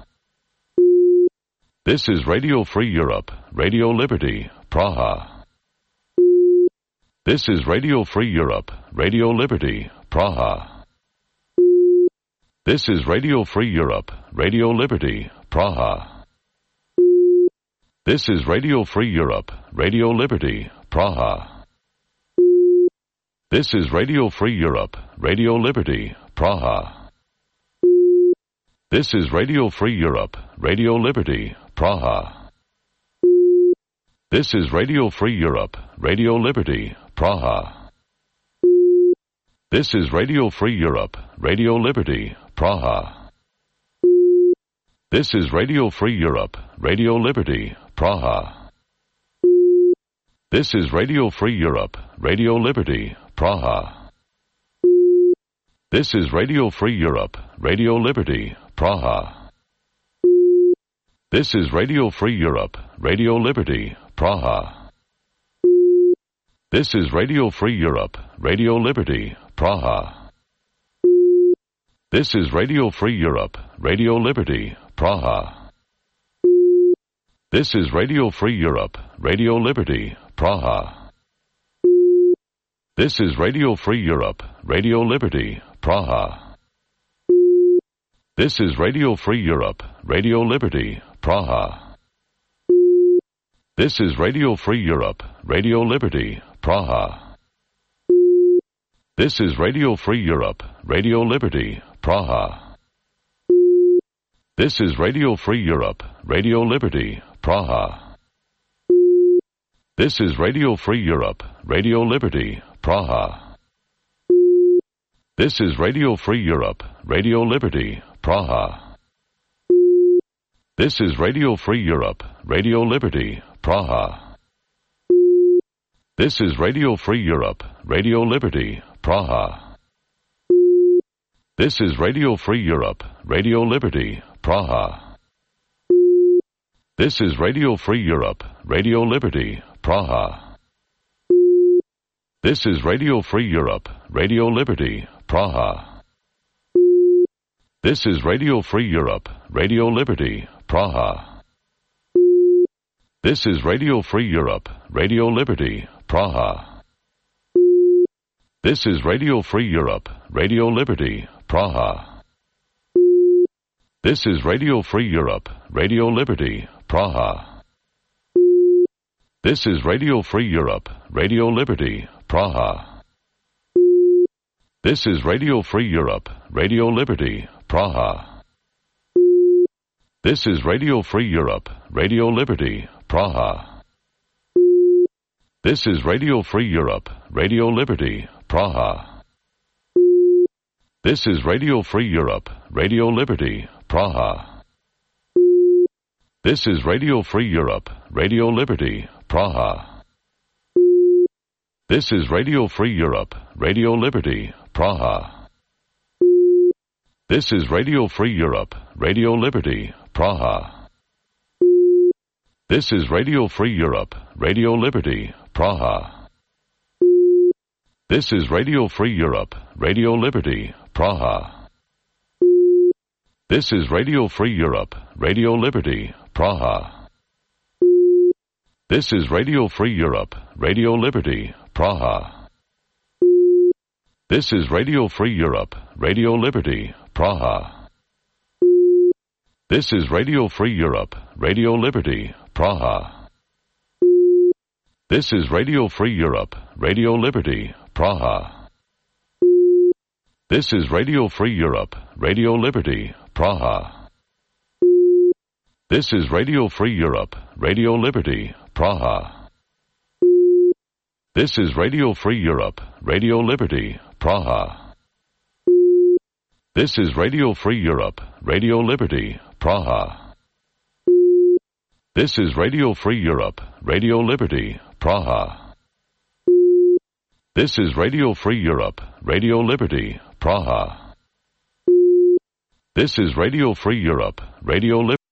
This is Radio Free Europe, Radio Liberty, Praha. This is Radio Free Europe, Radio Liberty, Praha. This is Radio Free Europe, Radio Liberty, Praha. This is Radio Free Europe, Radio Liberty, Praha. This is Radio Free Europe, Radio Liberty, Praha. This is Radio Free Europe, Radio Liberty, Praha. This is Radio Free Europe, Radio Liberty, Praha. This is Radio Free Europe, Radio Liberty, Praha. This is Radio Free Europe, Radio Liberty, Praha. This is Radio Free Europe, Radio Liberty, Praha. This is Radio Free Europe, Radio Liberty, Praha. This is Radio Free Europe, Radio Liberty, Praha. This is Radio Free Europe, Radio Liberty, Praha. This is Radio Free Europe, Radio Liberty, Praha. This is Radio Free Europe, Radio Liberty, Praha. This is Radio Free Europe, Radio Liberty, Praha. This is Radio Free Europe, Radio Liberty, Praha. This is Radio Free Europe, Radio Liberty, Praha. This is Radio Free Europe, Radio Liberty, Praha. This is Radio Free Europe, Radio Liberty, Praha. This is Radio Free Europe, Radio Liberty, Praha. This is Radio Free Europe, Radio Liberty, Praha. This is Radio Free Europe, Radio Liberty, Praha. This is Radio Free Europe, Radio Liberty, Praha. This is Radio Free Europe, Radio Liberty, Praha. This is Radio Free Europe, Radio Liberty, Praha. This is Radio Free Europe, Radio Liberty, Praha. This is Radio Free Europe, Radio Liberty, Praha. This is Radio Free Europe, Radio Liberty, Praha. This is Radio Free Europe, Radio Liberty, Praha. This is Radio Free Europe, Radio Liberty, Praha. This is Radio Free Europe, Radio Liberty, Praha. This is Radio Free Europe, Radio Liberty, Praha. This is Radio Free Europe, Radio Liberty, Praha. This is Radio Free Europe, Radio Liberty, Praha. This is Radio Free Europe, Radio Liberty, Praha. This is Radio Free Europe, Radio Liberty, Praha. This is Radio Free Europe, Radio Liberty, Praha. This is Radio Free Europe, Radio Liberty, Praha. This is Radio Free Europe, Radio Liberty, Praha. This is Radio Free Europe, Radio Liberty, Praha. This is Radio Free Europe, Radio Liberty, Praha. This is Radio Free Europe, Radio Liberty, Praha. This is Radio Free Europe, Radio Liberty, Praha. This is Radio Free Europe, Radio Liberty, Praha. This is Radio Free Europe, Radio Liberty, Praha. This is Radio Free Europe, Radio Liberty, Praha. This is Radio Free Europe, Radio Liberty, Praha. This is Radio Free Europe, Radio Liberty, Praha. This is Radio Free Europe, Radio Liberty, Praha. This is Radio Free Europe, Radio Liberty, Praha. This is Radio Free Europe, Radio Liberty, Praha. This is Radio Free Europe, Radio Liberty.